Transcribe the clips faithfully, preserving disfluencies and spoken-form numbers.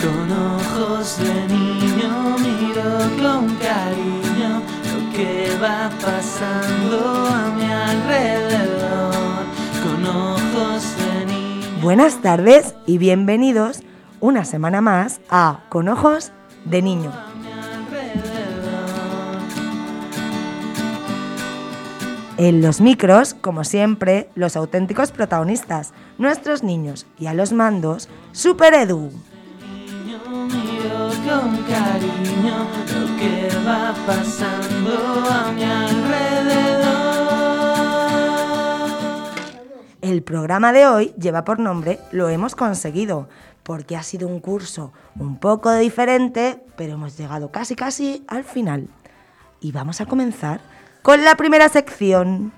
Con ojos de niño miro con cariño lo que va pasando a mi alrededor. Con ojos de niño. Buenas tardes y bienvenidos una semana más a Con ojos de niño. En los micros, como siempre, los auténticos protagonistas, nuestros niños, y a los mandos, Super Edu. Miro con cariño lo que va pasando a mi alrededor. El programa de hoy lleva por nombre Lo hemos conseguido, porque ha sido un curso un poco diferente, pero hemos llegado casi casi al final. Y vamos a comenzar con la primera sección.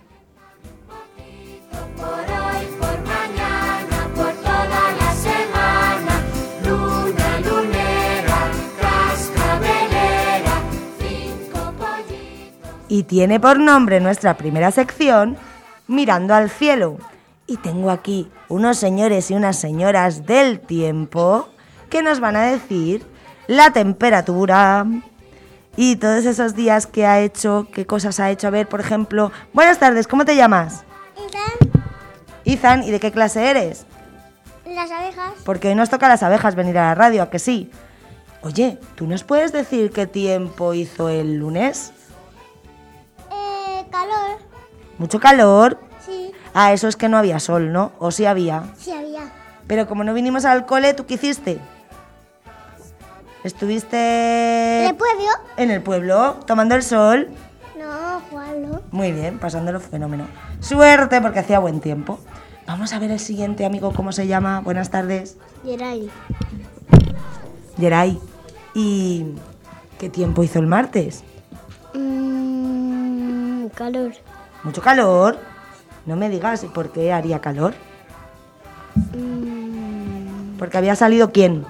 Y tiene por nombre nuestra primera sección Mirando al cielo. Y tengo aquí unos señores y unas señoras del tiempo que nos van a decir la temperatura y todos esos días que ha hecho, qué cosas ha hecho. A ver, por ejemplo, buenas tardes, ¿cómo te llamas? Ethan. Ethan, ¿y de qué clase eres? Las abejas. Porque hoy nos toca a las abejas venir a la radio, ¿a que sí? Oye, ¿tú nos puedes decir qué tiempo hizo el lunes? Eh, calor. ¿Mucho calor? Sí. Ah, eso es que no había sol, ¿no? ¿O sí había? Sí había. Pero como no vinimos al cole, ¿tú qué hiciste? ¿Estuviste ¿En el pueblo? en el pueblo, tomando el sol? No, jugando. Muy bien, pasándolo fenómeno. Suerte, porque hacía buen tiempo. Vamos a ver el siguiente amigo, ¿cómo se llama? Buenas tardes. Yeray. Yeray. ¿Y qué tiempo hizo el martes? Mmm, calor. ¿Mucho calor? No me digas, ¿y por qué haría calor? Mm, Porque había salido ¿quién?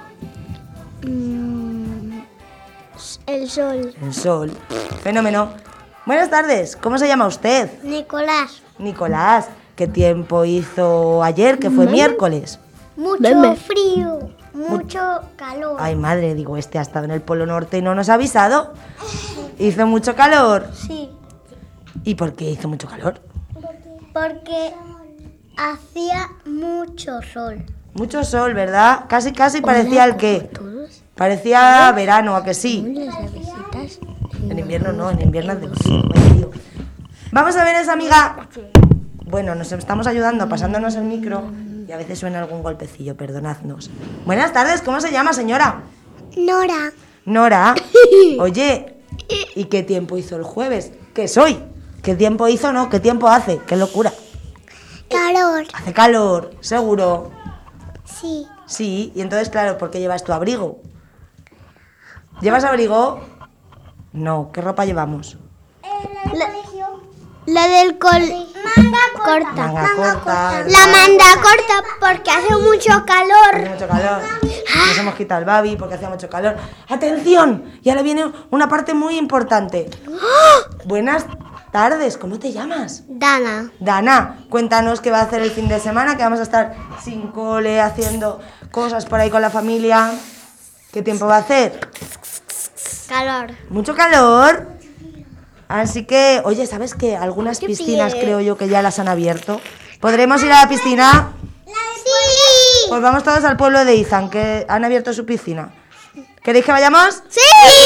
mm, el sol. El sol. Fenómeno. Buenas tardes, ¿cómo se llama usted? Nicolás. Nicolás. ¿Qué tiempo hizo ayer, que fue miércoles? Mucho Meme. frío. Mucho calor. Ay, madre, digo, este ha estado en el Polo Norte y no nos ha avisado. ¿Hizo mucho calor? Sí. ¿Y por qué hizo mucho calor? Porque hacía mucho sol. Mucho sol, ¿verdad? Casi, casi parecía el qué. Todos. Parecía verano, ¿a que sí? Las abejitas. En invierno no, en invierno es de frío. Tío. Vamos a ver esa amiga. Bueno, nos estamos ayudando, pasándonos el micro y a veces suena algún golpecillo, perdonadnos. Buenas tardes, ¿cómo se llama, señora? Nora. Nora. Oye, ¿y qué tiempo hizo el jueves? ¿Qué soy? ¿Qué tiempo hizo? No, ¿qué tiempo hace? ¡Qué locura! Calor. Hace calor, seguro. Sí. Sí, y entonces, claro, ¿por qué llevas tu abrigo? ¿Llevas abrigo? No, ¿qué ropa llevamos? La, la del col... Manga corta. Manga corta. La manga corta porque hace mucho Hace calor. mucho calor. Nos hemos quitado el babi porque hacía mucho calor. ¡Atención! Y ahora viene una parte muy importante. Buenas tardes, ¿cómo te llamas? Dana. Dana, cuéntanos qué va a hacer el fin de semana, que vamos a estar sin cole, haciendo cosas por ahí con la familia. ¿Qué tiempo va a hacer? Calor. Mucho calor. Así que, oye, ¿sabes qué? Algunas ¿Qué piscinas pide? creo yo que ya las han abierto. ¿Podremos ir a la piscina? Sí. Pues vamos todos al pueblo de Izan, que han abierto su piscina. ¿Queréis que vayamos? Sí.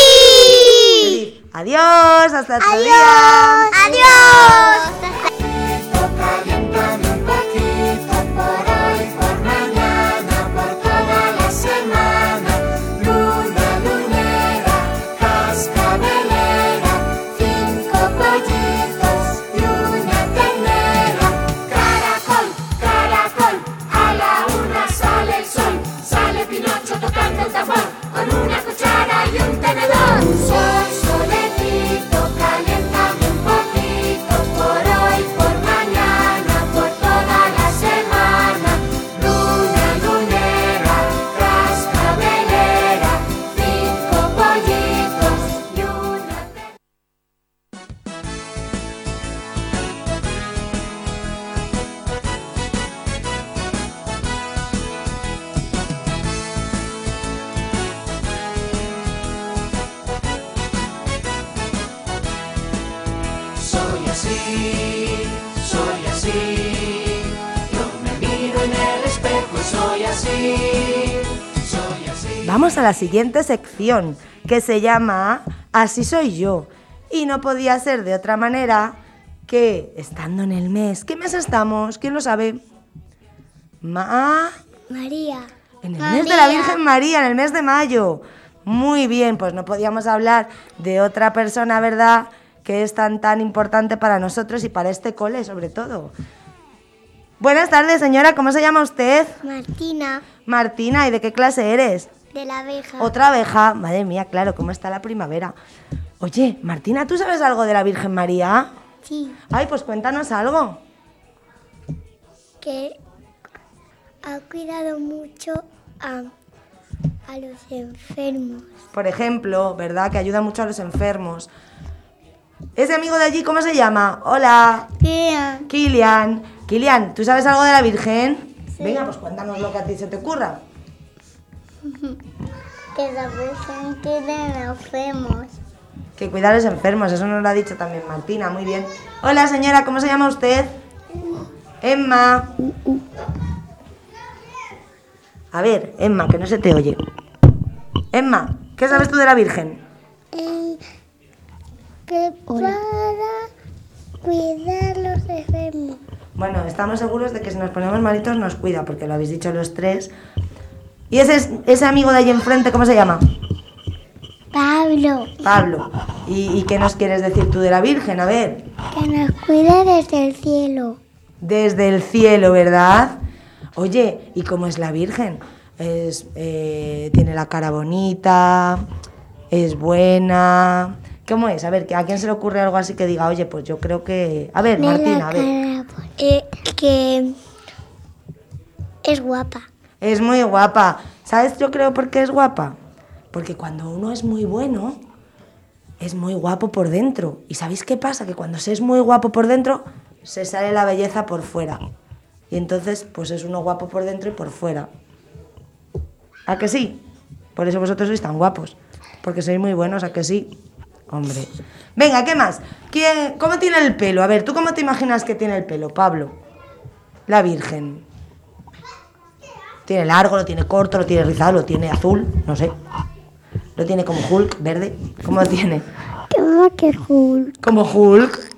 Adiós, hasta otro día. Adiós. Caliéntame un poquito por hoy, por mañana, por toda la semana. Luna lunera, cascabelera, cinco pollitos y una ternera. Caracol, caracol, a la una sale el sol. Sale Pinocho tocando el tambor con una cuchara y un tenedor. Sol, solecito, caliéntame un poquito. así, soy así. Yo me miro en el espejo y soy así, soy así. Vamos a la siguiente sección, que se llama Así soy yo. Y no podía ser de otra manera que estando en el mes. ¿Qué mes estamos? ¿Quién lo sabe? Ma... María. En el María. mes de la Virgen María, en el mes de mayo. Muy bien, pues no podíamos hablar de otra persona, ¿verdad?, que es tan tan importante para nosotros y para este cole, sobre todo. Buenas tardes, señora, ¿cómo se llama usted? Martina. Martina, ¿y de qué clase eres? De la abeja. Otra abeja. Madre mía, claro, ¿cómo está la primavera? Oye, Martina, ¿tú sabes algo de la Virgen María? Sí. Ay, pues cuéntanos algo. Que ha cuidado mucho a, a los enfermos. Por ejemplo, ¿verdad?, que ayuda mucho a los enfermos. Ese amigo de allí, ¿cómo se llama? Hola. ¿Qué? Kilian. Kilian, ¿tú sabes algo de la Virgen? Sí. Venga, pues cuéntanos lo que a ti se te ocurra. Que la Virgen tiene enfermos. Que cuidar a los enfermos, eso nos lo ha dicho también Martina, muy bien. Hola, señora, ¿cómo se llama usted? Emma. A ver, Emma, que no se te oye. Emma, ¿qué sabes tú de la Virgen? Eh, que para cuidar los enfermos. Bueno, estamos seguros de que si nos ponemos malitos nos cuida, porque lo habéis dicho los tres. ¿Y ese, ese amigo de allí enfrente, cómo se llama? Pablo. Pablo. ¿Y, ¿Y qué nos quieres decir tú de la Virgen? A ver. Que nos cuida desde el cielo. Desde el cielo, ¿verdad? Oye, ¿y cómo es la Virgen? Es, eh, tiene la cara bonita, es buena. ¿Cómo es? A ver, ¿a quién se le ocurre algo así que diga, oye, pues yo creo que... A ver, Martina, a ver. Eh, que es guapa. Es muy guapa. ¿Sabes yo creo por qué es guapa? Porque cuando uno es muy bueno, es muy guapo por dentro. ¿Y sabéis qué pasa? Que cuando se es muy guapo por dentro, se sale la belleza por fuera. Y entonces, pues es uno guapo por dentro y por fuera. ¿A que sí? Por eso vosotros sois tan guapos. Porque sois muy buenos, ¿a que sí? Hombre. Venga, ¿qué más? ¿Quién, ¿Cómo tiene el pelo? A ver, ¿tú cómo te imaginas que tiene el pelo, Pablo? La Virgen. ¿Tiene largo, lo tiene corto, lo tiene rizado, lo tiene azul? No sé. ¿Lo tiene como Hulk, verde? ¿Cómo lo tiene? ¿Cómo que Hulk? ¿Como Hulk?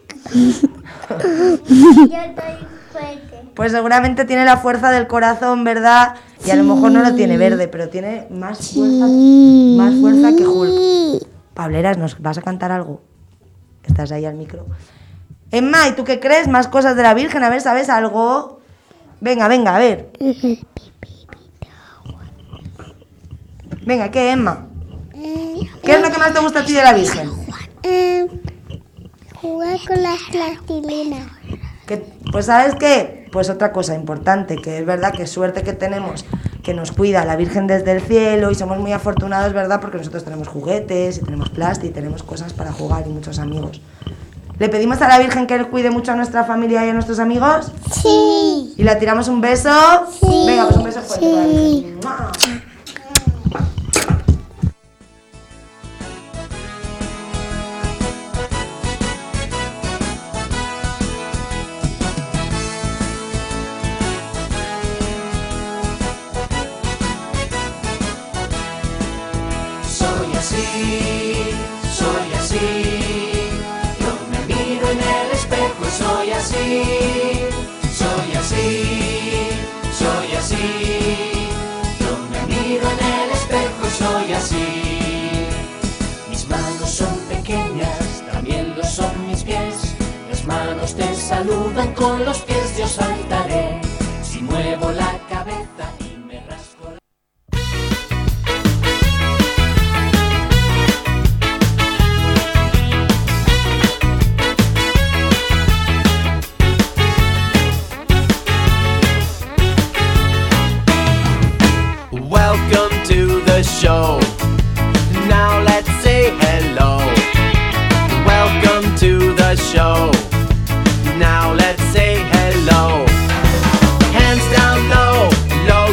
Yo estoy fuerte. Pues seguramente tiene la fuerza del corazón, ¿verdad? Y a lo mejor no lo tiene verde, pero tiene más fuerza, más fuerza que Hulk. Pableras, ¿nos vas a cantar algo? Estás ahí al micro. Emma, ¿y tú qué crees? ¿Más cosas de la Virgen? A ver, ¿sabes algo? Venga, venga, a ver. Venga, ¿qué, Emma? ¿Qué es lo que más te gusta a ti de la Virgen? Eh, jugar con las plastilinas. Que, pues ¿sabes qué? Pues otra cosa importante, que es verdad que suerte que tenemos, que nos cuida la Virgen desde el cielo y somos muy afortunados, ¿verdad? Porque nosotros tenemos juguetes y tenemos plástico y tenemos cosas para jugar y muchos amigos. ¿Le pedimos a la Virgen que cuide mucho a nuestra familia y a nuestros amigos? Sí. ¿Y la tiramos un beso? Sí. Venga, pues un beso fuerte Sí. para la Virgen. ¡Mua! Soy así, soy así. Yo me miro en el espejo y soy así, soy así, soy así. Yo me miro en el espejo y soy así. Mis manos son pequeñas, también lo son mis pies. Las manos te saludan, con los pies yo saltaré. Si muevo la cabeza y me rasco la... Welcome to the show. Now let's say hello. Welcome to the show. Now let's say hello. Hands down low, low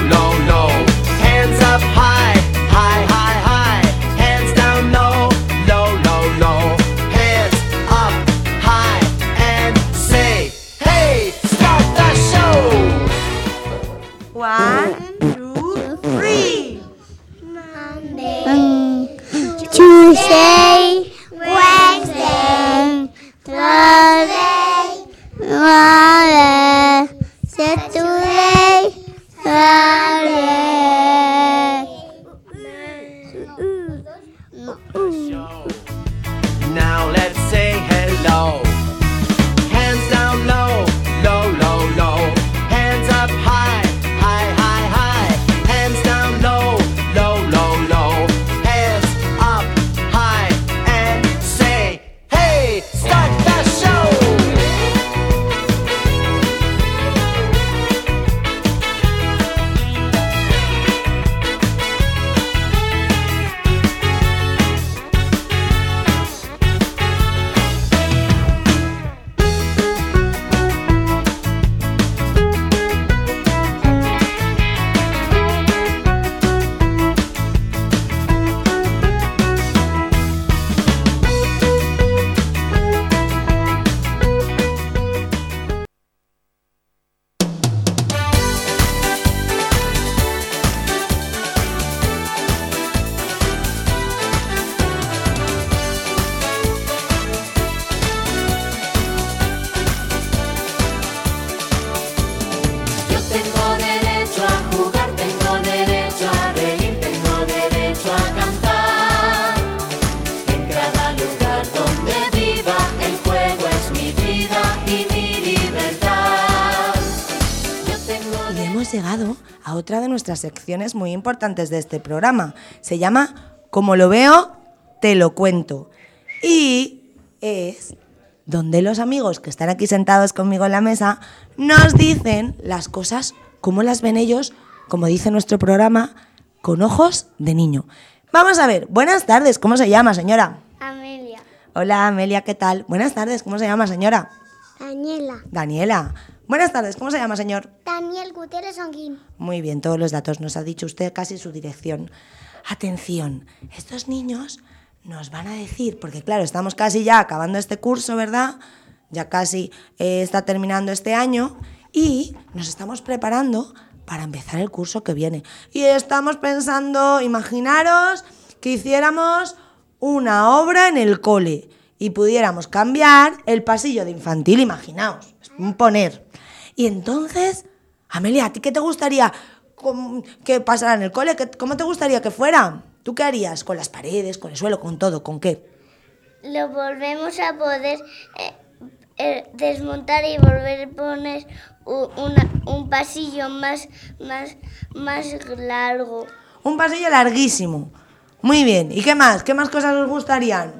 llegado a otra de nuestras secciones muy importantes de este programa. Se llama Como lo veo, te lo cuento. Y es donde los amigos que están aquí sentados conmigo en la mesa nos dicen las cosas como las ven ellos, como dice nuestro programa, con ojos de niño. Vamos a ver, buenas tardes, ¿cómo se llama, señora? Amelia. Hola, Amelia, ¿qué tal? Buenas tardes, ¿cómo se llama, señora? Daniela. Daniela. Buenas tardes, ¿cómo se llama, señor? Daniel Gutiérrez Onguín. Muy bien, todos los datos nos ha dicho usted, casi su dirección. Atención, estos niños nos van a decir, porque claro, estamos casi ya acabando este curso, ¿verdad? Ya casi eh, está terminando este año y nos estamos preparando para empezar el curso que viene. Y estamos pensando, imaginaros que hiciéramos una obra en el cole y pudiéramos cambiar el pasillo de infantil, imaginaos, es un poner. Y entonces, Amelia, ¿a ti qué te gustaría que pasara en el cole? ¿Cómo te gustaría que fuera? ¿Tú qué harías? ¿Con las paredes, con el suelo, con todo? ¿Con qué? Lo volvemos a poder eh, eh, desmontar y volver a poner u- una, un pasillo más, más, más largo. Un pasillo larguísimo. Muy bien. ¿Y qué más? ¿Qué más cosas os gustarían?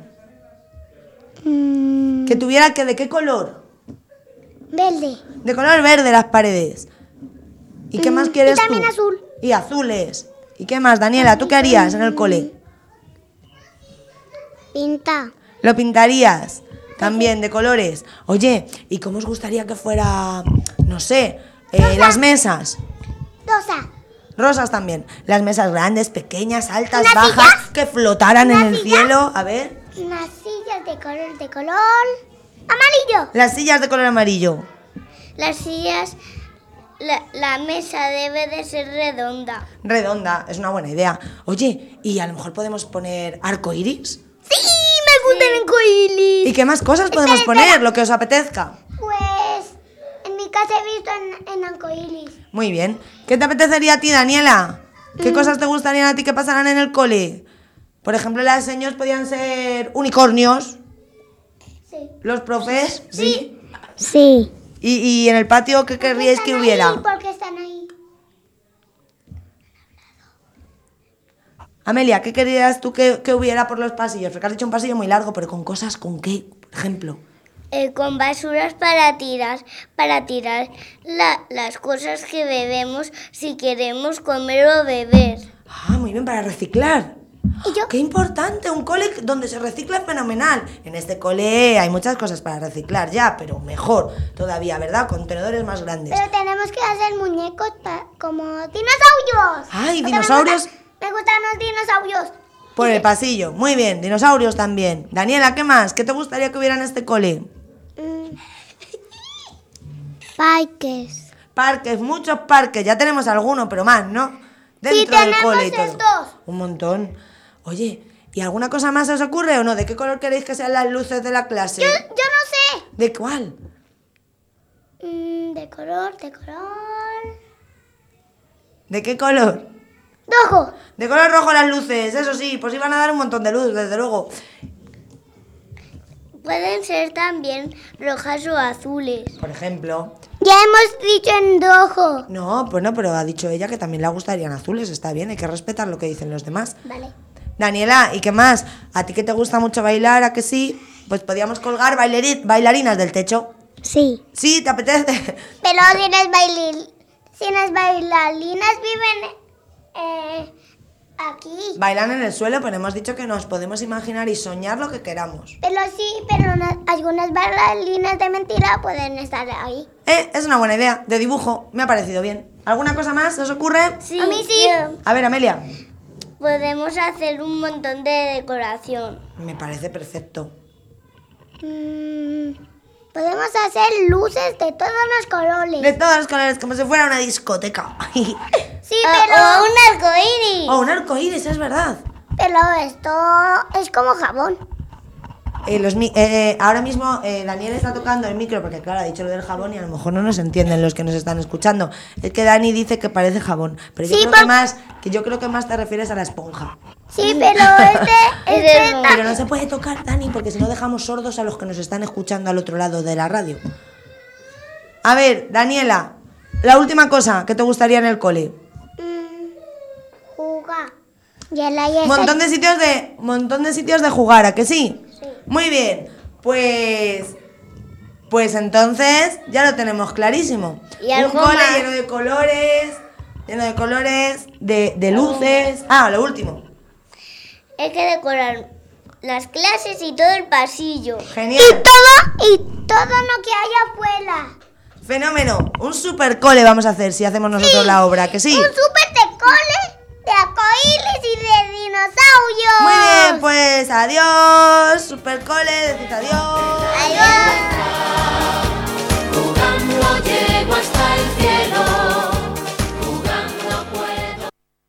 Mm, ¿Que tuviera que de qué color? verde. De color verde las paredes. ¿Y qué más quieres y también tú? azul. Y azules. ¿Y qué más, Daniela? ¿Tú qué harías en el cole? Pinta. ¿Lo pintarías? También, de colores. Oye, ¿y cómo os gustaría que fuera, no sé, eh, las mesas? Rosa. Rosas también. Las mesas grandes, pequeñas, altas, ¿Unas bajas, sillas? que flotaran en ¿Unas el sillas? cielo. A ver. Unas sillas de color, de color amarillo. Las sillas de color amarillo. Las sillas, la, la mesa debe de ser redonda. Redonda, es una buena idea. Oye, ¿y a lo mejor podemos poner arcoiris? ¡Sí! ¡Me gusta el arcoíris! ¿Y qué más cosas podemos Espera, poner? espera. Lo que os apetezca. Pues en mi casa he visto en, en arcoíris. Muy bien. ¿Qué te apetecería a ti, Daniela? ¿Qué Mm. cosas te gustarían a ti que pasaran en el cole? Por ejemplo, las señas podían ser unicornios. Sí. ¿Los profes? Sí. Sí. ¿Y, y en el patio qué querríais que hubiera? ¿Por qué están ahí? Amelia, ¿qué querías tú que, que hubiera por los pasillos? Porque has dicho un pasillo muy largo, pero con cosas, ¿con qué? Por ejemplo. Eh, con basuras para tirar, para tirar la- las cosas que bebemos si queremos comer o beber. Ah, muy bien, para reciclar. ¿Y yo? ¡Qué importante! Un cole donde se recicla es fenomenal. En este cole hay muchas cosas para reciclar ya, pero mejor todavía, ¿verdad? Contenedores más grandes. Pero tenemos que hacer muñecos pa- como dinosaurios. ¡Ay, Porque dinosaurios! Me gustan, me gustan los dinosaurios. Por el pasillo. Muy bien, dinosaurios también. Daniela, ¿qué más? ¿Qué te gustaría que hubiera en este cole? Mm. Parques. Parques, muchos parques. Ya tenemos algunos, pero más, ¿no? Dentro del tenemos cole y todo. estos. Un montón. Oye, ¿y alguna cosa más se os ocurre o no? ¿De qué color queréis que sean las luces de la clase? Yo, yo no sé. ¿De cuál? Mm, de color, de color. ¿De qué color? Rojo. De color rojo las luces, eso sí, pues iban a dar un montón de luz, desde luego. Pueden ser también rojas o azules. Por ejemplo. Ya hemos dicho en rojo. No, pues no, pero ha dicho ella que también le gustarían azules, está bien, hay que respetar lo que dicen los demás. Vale. Daniela, ¿y qué más? ¿A ti que te gusta mucho bailar, a que sí? Pues podíamos colgar baileri- bailarinas del techo. Sí. ¿Sí? ¿Te apetece? Pero si las, bailil- si las bailarinas viven eh, aquí. Bailan en el suelo, pero hemos dicho que nos podemos imaginar y soñar lo que queramos. Pero sí, pero una- algunas bailarinas de mentira pueden estar ahí. Eh, es una buena idea, de dibujo, me ha parecido bien. ¿Alguna cosa más se os ocurre? Sí. A mí sí. A ver, Amelia. Podemos hacer un montón de decoración. Me parece perfecto. Mm, podemos hacer luces de todos los colores. De todos los colores, como si fuera una discoteca. Sí, pero... O un arcoíris. O un arcoíris, es verdad. Pero esto es como jabón. Eh, los mi- eh, ahora mismo eh, Daniel está tocando el micro porque claro, ha dicho lo del jabón y a lo mejor no nos entienden los que nos están escuchando. Es que Dani dice que parece jabón, pero yo Sí, creo por- que más que yo creo que más te refieres a la esponja. Sí, pero este... este está- Pero no se puede tocar, Dani, porque si no dejamos sordos a los que nos están escuchando al otro lado de la radio. A ver, Daniela, la última cosa que te gustaría en el cole. Mm, jugar. Ya la ya Montón de sitios de montón de sitios de jugar, ¿a que sí? Sí. Muy bien. Pues pues entonces ya lo tenemos clarísimo. Y Un algo cole más. lleno de colores, lleno de colores, de, de luces. Ah, lo último. Hay que decorar las clases y todo el pasillo. Genial. todo, y todo lo que haya afuera. Fenómeno. Un super cole vamos a hacer si hacemos nosotros Sí. la obra, ¿que sí? Un súper de cole, de arcoíris y de dinosaurios. Muy bien, pues adiós. Super cole, decís adiós. Adiós. Jugando llego hasta el cielo, jugando puedo.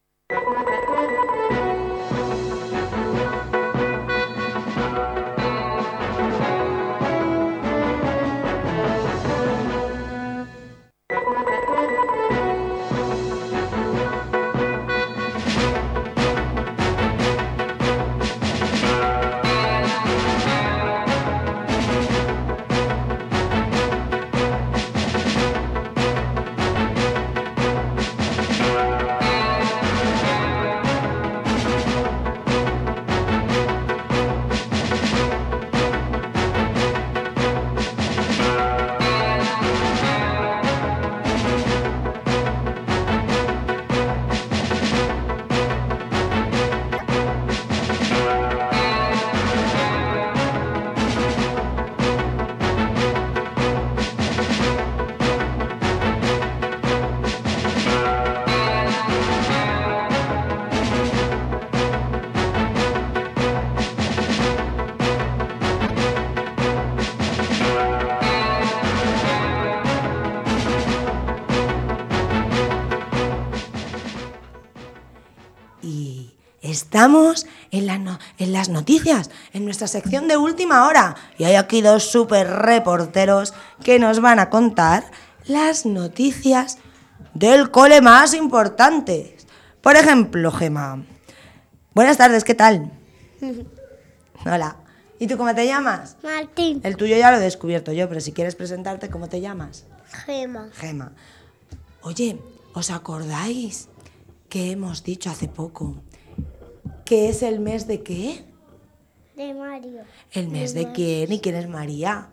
Y estamos en, la no- en las noticias, en nuestra sección de última hora. Y hay aquí dos super reporteros que nos van a contar las noticias del cole más importantes. Por ejemplo, Gema. Buenas tardes, ¿qué tal? Hola. ¿Y tú cómo te llamas? Martín. El tuyo ya lo he descubierto yo, pero si quieres presentarte, ¿cómo te llamas? Gema. Gema. Oye, ¿os acordáis que hemos dicho hace poco que es el mes de qué? De Mario. ¿El mes de quién? ¿Y quién es María?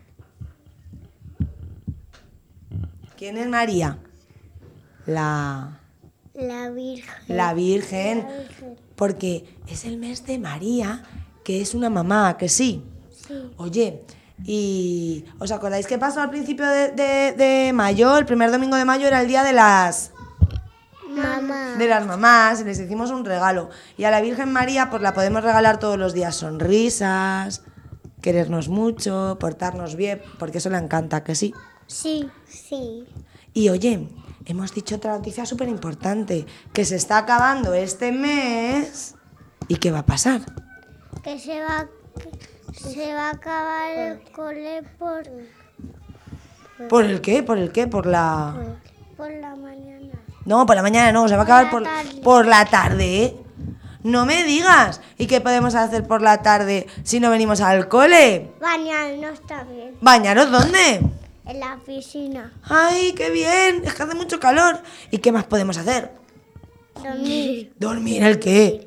¿Quién es María? La, La Virgen. la Virgen. La Virgen. Porque es el mes de María, que es una mamá, ¿a que sí? Sí. Oye, ¿y os acordáis qué pasó al principio de, de- de mayo? El primer domingo de mayo era el día de las... Mamá. de las mamás, y les hicimos un regalo. Y a la Virgen María pues la podemos regalar todos los días sonrisas, querernos mucho, portarnos bien, porque eso le encanta, ¿que sí? Sí. Sí. Y oye, hemos dicho otra noticia súper importante, que se está acabando este mes. ¿Y qué va a pasar? Que se va, que se va a acabar el cole por, ¿Por el qué? ¿Por el qué? ¿Por la...? por la mañana. No, por la mañana no, se va a acabar por, Por la tarde. por la tarde. No me digas. ¿Y qué podemos hacer por la tarde si no venimos al cole? Bañarnos también. ¿Bañaros dónde? En la piscina. ¡Ay, qué bien! Es que hace mucho calor. ¿Y qué más podemos hacer? Dormir. ¿Dormir el qué?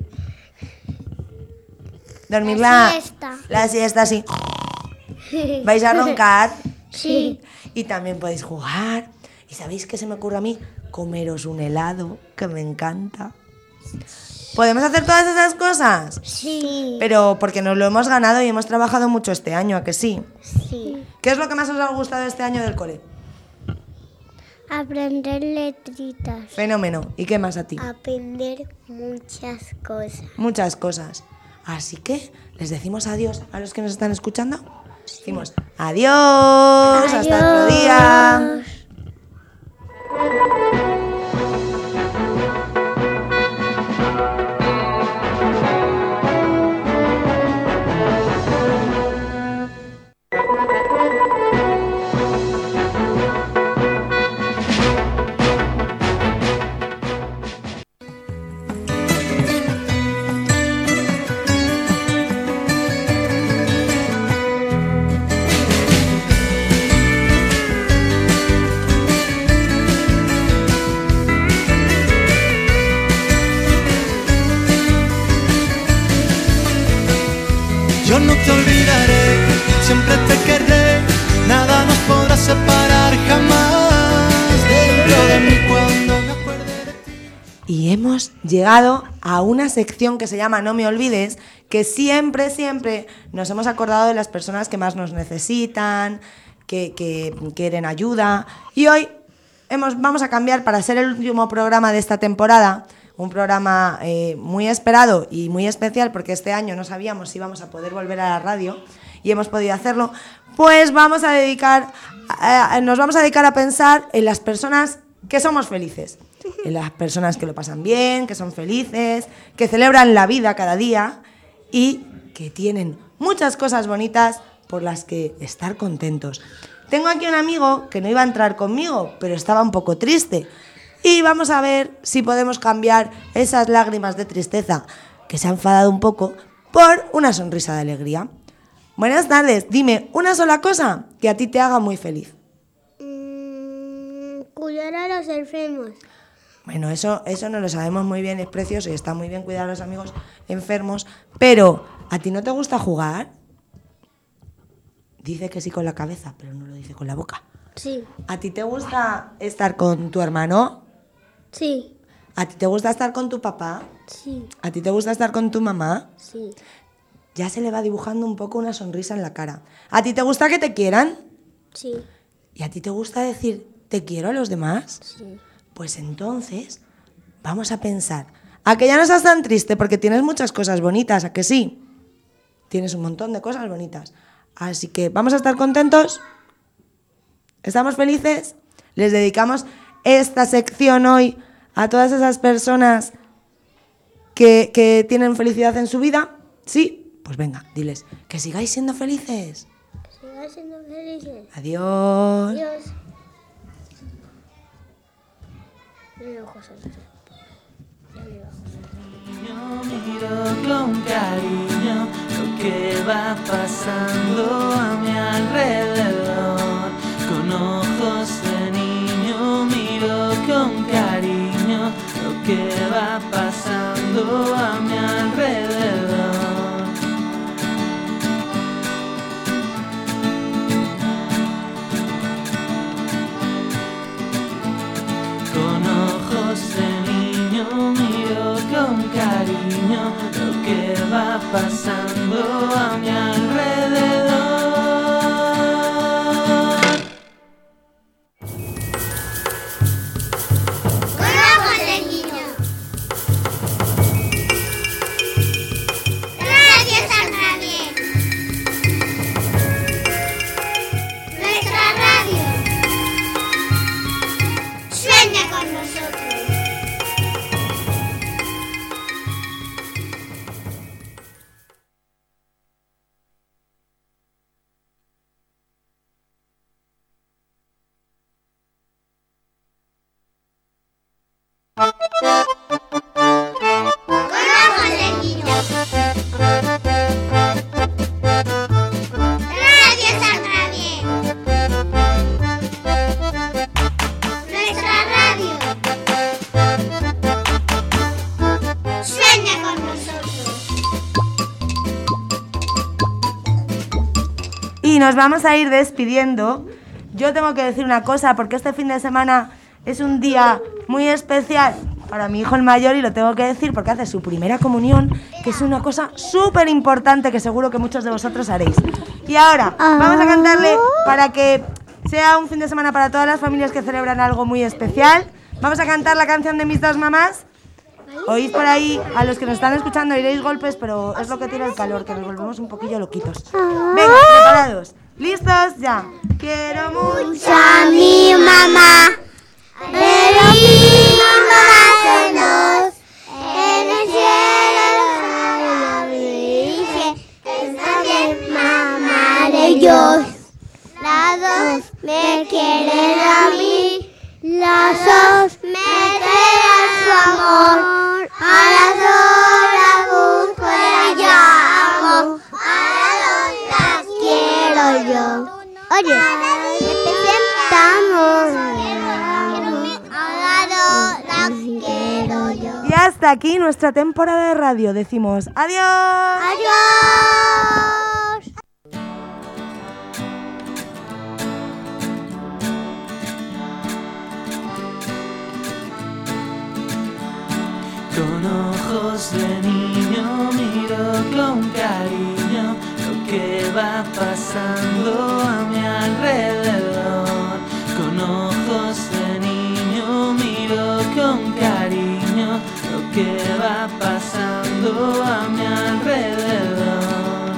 Dormir La la... siesta. La siesta, sí. ¿Vais a roncar? Sí. Y también podéis jugar. ¿Y sabéis qué se me ocurre a mí? Comeros un helado, que me encanta. ¿Podemos hacer todas esas cosas? Sí. Pero porque nos lo hemos ganado y hemos trabajado mucho este año, ¿a que sí? Sí. ¿Qué es lo que más os ha gustado este año del cole? Aprender letritas. Fenómeno. ¿Y qué más a ti? Aprender muchas cosas. Muchas cosas. Así que les decimos adiós a los que nos están escuchando. Decimos adiós, hasta otro día. Adiós. hemos llegado a una sección que se llama No me olvides, que siempre, siempre nos hemos acordado de las personas que más nos necesitan, que, que quieren ayuda. Y hoy hemos, vamos a cambiar para ser el último programa de esta temporada, un programa eh, muy esperado y muy especial, porque este año no sabíamos si íbamos a poder volver a la radio y hemos podido hacerlo. Pues vamos a dedicar, eh, nos vamos a dedicar a pensar en las personas que somos felices, en las personas que lo pasan bien, que son felices, que celebran la vida cada día y que tienen muchas cosas bonitas por las que estar contentos. Tengo aquí un amigo que no iba a entrar conmigo, pero estaba un poco triste. Y vamos a ver si podemos cambiar esas lágrimas de tristeza, que se ha enfadado un poco, por una sonrisa de alegría. Buenas tardes, dime una sola cosa que a ti te haga muy feliz. Mm, cuidar a los enfermos. Bueno, eso, eso no lo sabemos muy bien, es precioso y está muy bien cuidar a los amigos enfermos, pero ¿a ti no te gusta jugar? Dice que sí con la cabeza, pero no lo dice con la boca. Sí. ¿A ti te gusta estar con tu hermano? Sí. ¿A ti te gusta estar con tu papá? Sí. ¿A ti te gusta estar con tu mamá? Sí. Ya se le va dibujando un poco una sonrisa en la cara. ¿A ti te gusta que te quieran? Sí. ¿Y a ti te gusta decir te quiero a los demás? Sí. Pues entonces vamos a pensar. ¿A que ya no estás tan triste porque tienes muchas cosas bonitas? ¿A que sí? Tienes un montón de cosas bonitas. Así que vamos a estar contentos. ¿Estamos felices? Les dedicamos esta sección hoy a todas esas personas que, que tienen felicidad en su vida. ¿Sí? Pues venga, diles que sigáis siendo felices. Que sigáis siendo felices. Adiós. Adiós. Mira, José. Ya le va, José. Yo miro con cariño lo que va pasando a mi alrededor. Con ojos de niño miro con cariño lo que va pasando a mi alrededor. Con ojos de niño miro con cariño lo que va pasando a mi alrededor. Con ojos de niño. Radio San Javier. Nuestra radio. Sueña con nosotros. Con ojos de niño. Radio San Javier. Nuestra radio. Sueña con nosotros. Y nos vamos a ir despidiendo. Yo tengo que decir una cosa, porque este fin de semana es un día muy especial para mi hijo el mayor y lo tengo que decir porque hace su primera comunión, que es una cosa súper importante que seguro que muchos de vosotros haréis. Y ahora vamos a cantarle para que sea un fin de semana para todas las familias que celebran algo muy especial. Vamos a cantar la canción de mis dos mamás. Oís por ahí, a los que nos están escuchando oiréis golpes, pero es lo que tiene el calor, que nos volvemos un poquillo loquitos. Venga, preparados. ¿Listos? Ya. Quiero mucho A mi mamá, pero mi mamá celos. En el cielo la Virgen, está bien mamá de Dios. Las dos me quieren a mí, las dos me entregan su amor. A las dos las busco y las llamo, a las dos las quiero yo. Oye, te presentamos. A las dos las quiero yo. Y hasta aquí nuestra temporada de radio. Decimos adiós. Adiós. Con ojos de niño miro con cariño lo que va pasando a mi alrededor. Con ojos de niño miro con cariño lo que va pasando a mi alrededor.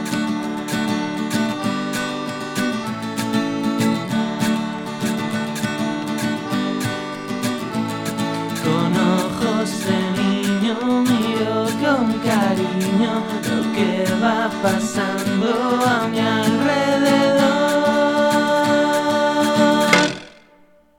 Con ojos de niño miro con cariño lo que va pasando a mi alrededor.